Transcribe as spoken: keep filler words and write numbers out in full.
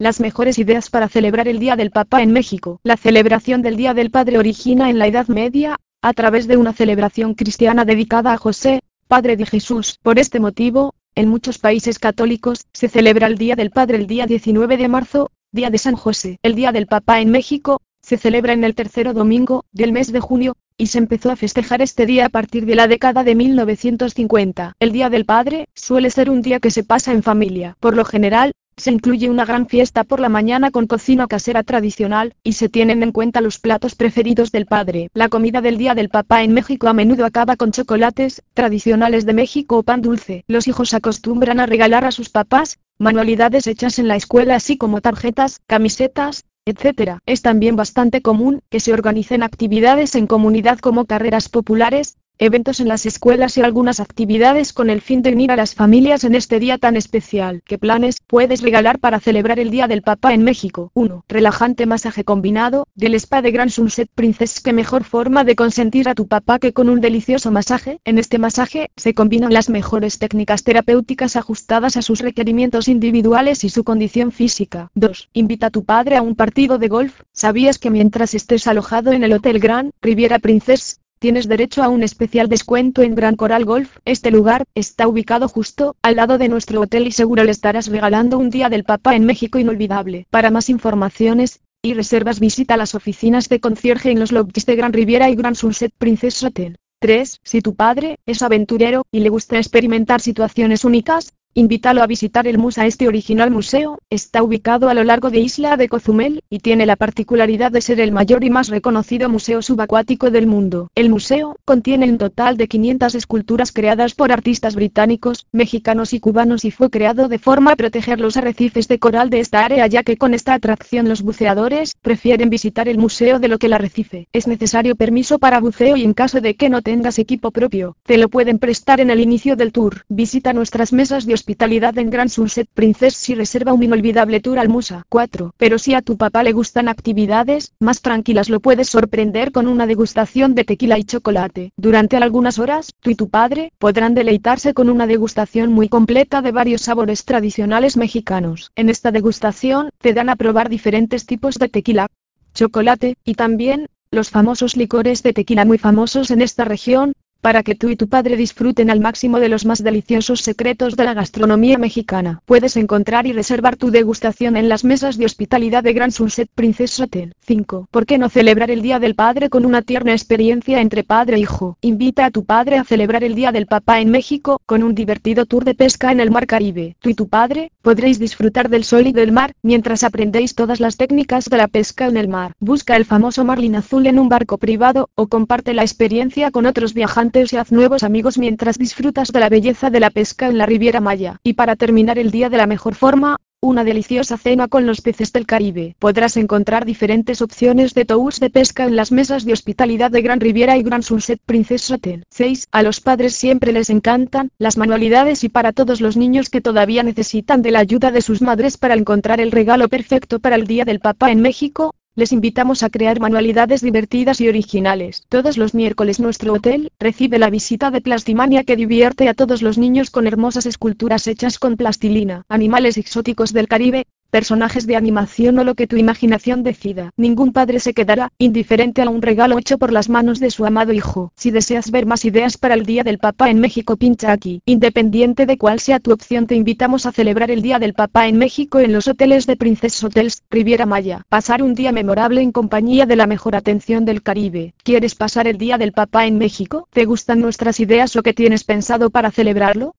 las mejores ideas para celebrar el Día del Papá en México. La celebración del Día del Padre origina en la Edad Media, a través de una celebración cristiana dedicada a José, padre de Jesús. Por este motivo, en muchos países católicos, se celebra el Día del Padre el día diecinueve de marzo, Día de San José. El Día del Papá en México, se celebra en el tercer domingo del mes de junio, y se empezó a festejar este día a partir de la década de mil novecientos cincuenta. El Día del Padre, suele ser un día que se pasa en familia. Por lo general, se incluye una gran fiesta por la mañana con cocina casera tradicional, y se tienen en cuenta los platos preferidos del padre. La comida del Día del Papá en México a menudo acaba con chocolates, tradicionales de México o pan dulce. Los hijos acostumbran a regalar a sus papás, manualidades hechas en la escuela así como tarjetas, camisetas, etcétera. Es también bastante común que se organicen actividades en comunidad como carreras populares, eventos en las escuelas y algunas actividades con el fin de unir a las familias en este día tan especial. ¿Qué planes puedes regalar para celebrar el Día del Papá en México? uno. Relajante masaje combinado, del spa de Grand Sunset Princess. ¿Qué mejor forma de consentir a tu papá que con un delicioso masaje? En este masaje, se combinan las mejores técnicas terapéuticas ajustadas a sus requerimientos individuales y su condición física. dos. Invita a tu padre a un partido de golf. ¿Sabías que mientras estés alojado en el Hotel Grand Riviera Princess, tienes derecho a un especial descuento en Gran Coral Golf? Este lugar está ubicado justo al lado de nuestro hotel y seguro le estarás regalando un Día del Papá en México inolvidable. Para más informaciones y reservas, visita las oficinas de concierge en los lobbies de Gran Riviera y Grand Sunset Princess Hotel. tres. Si tu padre es aventurero y le gusta experimentar situaciones únicas, invítalo a visitar el Musa. Este original museo está ubicado a lo largo de Isla de Cozumel, y tiene la particularidad de ser el mayor y más reconocido museo subacuático del mundo. El museo contiene un total de quinientas esculturas creadas por artistas británicos, mexicanos y cubanos, y fue creado de forma a proteger los arrecifes de coral de esta área, ya que con esta atracción los buceadores prefieren visitar el museo de lo que el arrecife. Es necesario permiso para buceo y en caso de que no tengas equipo propio, te lo pueden prestar en el inicio del tour. Visita nuestras mesas de hospitalidad en Grand Sunset Princess y reserva un inolvidable tour al Musa. cuatro. Pero si a tu papá le gustan actividades más tranquilas, lo puedes sorprender con una degustación de tequila y chocolate. Durante algunas horas, tú y tu padre podrán deleitarse con una degustación muy completa de varios sabores tradicionales mexicanos. En esta degustación, te dan a probar diferentes tipos de tequila, chocolate, y también los famosos licores de tequila muy famosos en esta región, para que tú y tu padre disfruten al máximo de los más deliciosos secretos de la gastronomía mexicana. Puedes encontrar y reservar tu degustación en las mesas de hospitalidad de Grand Sunset Princess Hotel. cinco. ¿Por qué no celebrar el Día del Padre con una tierna experiencia entre padre e hijo? Invita a tu padre a celebrar el Día del Papá en México con un divertido tour de pesca en el Mar Caribe. Tú y tu padre podréis disfrutar del sol y del mar mientras aprendéis todas las técnicas de la pesca en el mar. Busca el famoso marlin azul en un barco privado o comparte la experiencia con otros viajantes y haz nuevos amigos mientras disfrutas de la belleza de la pesca en la Riviera Maya. Y para terminar el día de la mejor forma, una deliciosa cena con los peces del Caribe. Podrás encontrar diferentes opciones de tours de pesca en las mesas de hospitalidad de Gran Riviera y Grand Sunset Princess Hotel. seis. A los padres siempre les encantan las manualidades, y para todos los niños que todavía necesitan de la ayuda de sus madres para encontrar el regalo perfecto para el Día del Papá en México, les invitamos a crear manualidades divertidas y originales. Todos los miércoles nuestro hotel recibe la visita de Plastimania, que divierte a todos los niños con hermosas esculturas hechas con plastilina, animales exóticos del Caribe, personajes de animación o lo que tu imaginación decida. Ningún padre se quedará indiferente a un regalo hecho por las manos de su amado hijo. Si deseas ver más ideas para el Día del Papá en México, pincha aquí. Independiente de cuál sea tu opción, te invitamos a celebrar el Día del Papá en México en los hoteles de Princess Hotels, Riviera Maya. Pasar un día memorable en compañía de la mejor atención del Caribe. ¿Quieres pasar el Día del Papá en México? ¿Te gustan nuestras ideas o qué tienes pensado para celebrarlo?